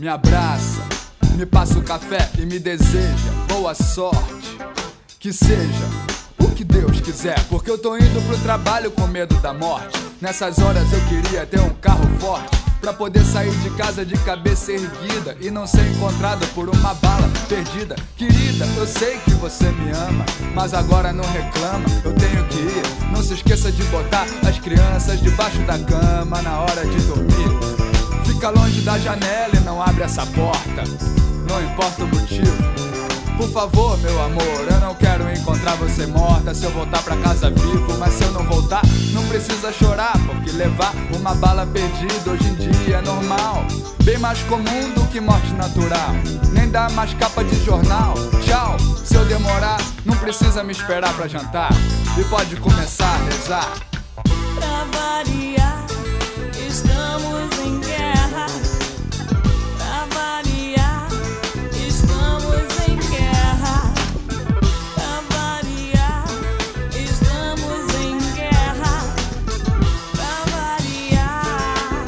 Me abraça, me passa o café e me deseja boa sorte. Que seja o que Deus quiser, porque eu tô indo pro trabalho com medo da morte. Nessas horas eu queria ter um carro forte, pra poder sair de casa de cabeça erguida e não ser encontrado por uma bala perdida. Querida, eu sei que você me ama, mas agora não reclama, eu tenho que ir. Não se esqueça de botar as crianças debaixo da cama na hora de dormir. Fica longe da janela e não abre essa porta, não importa o motivo. Por favor, meu amor, eu não quero encontrar você morta se eu voltar pra casa vivo. Mas se eu não voltar, não precisa chorar, porque levar uma bala perdida hoje em dia é normal, bem mais comum do que morte natural. Nem dá mais capa de jornal. Tchau, se eu demorar, não precisa me esperar pra jantar, e pode começar a rezar. Pra variar, estamos em guerra. Pra variar, estamos em guerra. Pra variar, estamos em guerra. Pra variar.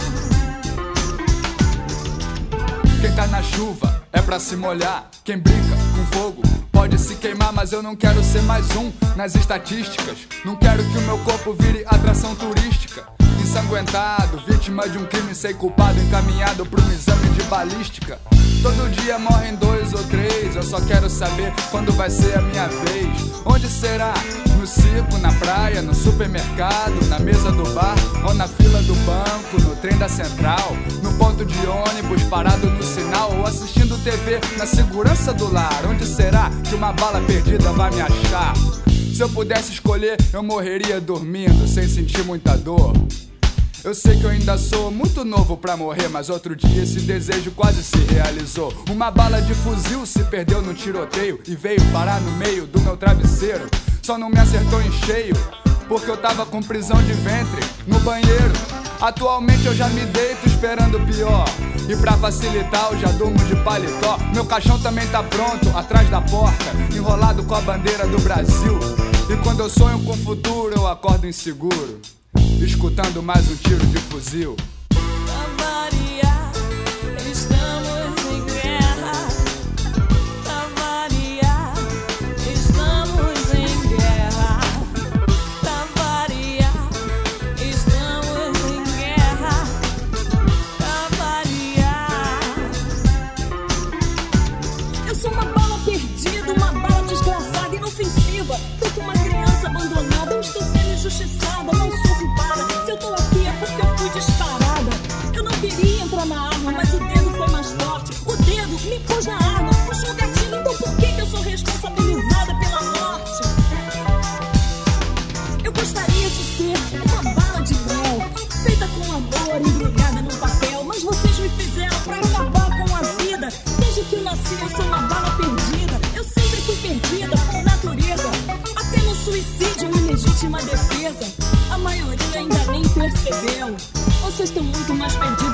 Quem tá na chuva é pra se molhar. Quem brinca com fogo pode se queimar, mas eu não quero ser mais um nas estatísticas. Não quero que o meu corpo vire atração turística. Ensanguentado, vítima de um crime sem culpado, encaminhado pra um exame de balística. Todo dia morrem 2 ou 3, eu só quero saber quando vai ser a minha vez. Onde será? No circo, na praia, no supermercado, na mesa do bar ou na fila do banco, no trem da central, no ponto de ônibus, parado no sinal ou assistindo TV na segurança do lar. Onde será que uma bala perdida vai me achar? Se eu pudesse escolher, eu morreria dormindo, sem sentir muita dor. Eu sei que eu ainda sou muito novo pra morrer, mas outro dia esse desejo quase se realizou. Uma bala de fuzil se perdeu no tiroteio e veio parar no meio do meu travesseiro. Só não me acertou em cheio, porque eu tava com prisão de ventre no banheiro. Atualmente eu já me deito esperando o pior, e pra facilitar eu já durmo de paletó. Meu caixão também tá pronto, atrás da porta, enrolado com a bandeira do Brasil. E quando eu sonho com o futuro eu acordo inseguro, escutando mais um tiro de fuzil. Pra variar, estamos em guerra. Pra variar, estamos em guerra. Pra variar, estamos em guerra. Pra variar. Eu sou uma bala perdida, uma bala desgraçada, inofensiva. Feito uma criança abandonada, eu estou sendo injustiçada, não sou culpada. Se eu tô aqui é porque eu fui disparada. Eu não queria entrar na arma, mas o dedo foi mais forte. O dedo me pôs na arma, puxou o gatilho. Então por que eu sou responsabilizada pela morte? Eu gostaria de ser uma bala de mel, feita com amor, embrulhada num papel. Mas vocês me fizeram pra acabar com a vida. Desde que eu nasci eu sou uma bala perdida. Eu sempre fui perdida por natureza, até no suicídio ou ilegítima defesa. A maioria ainda nem percebeu. Vocês estão muito mais perdidos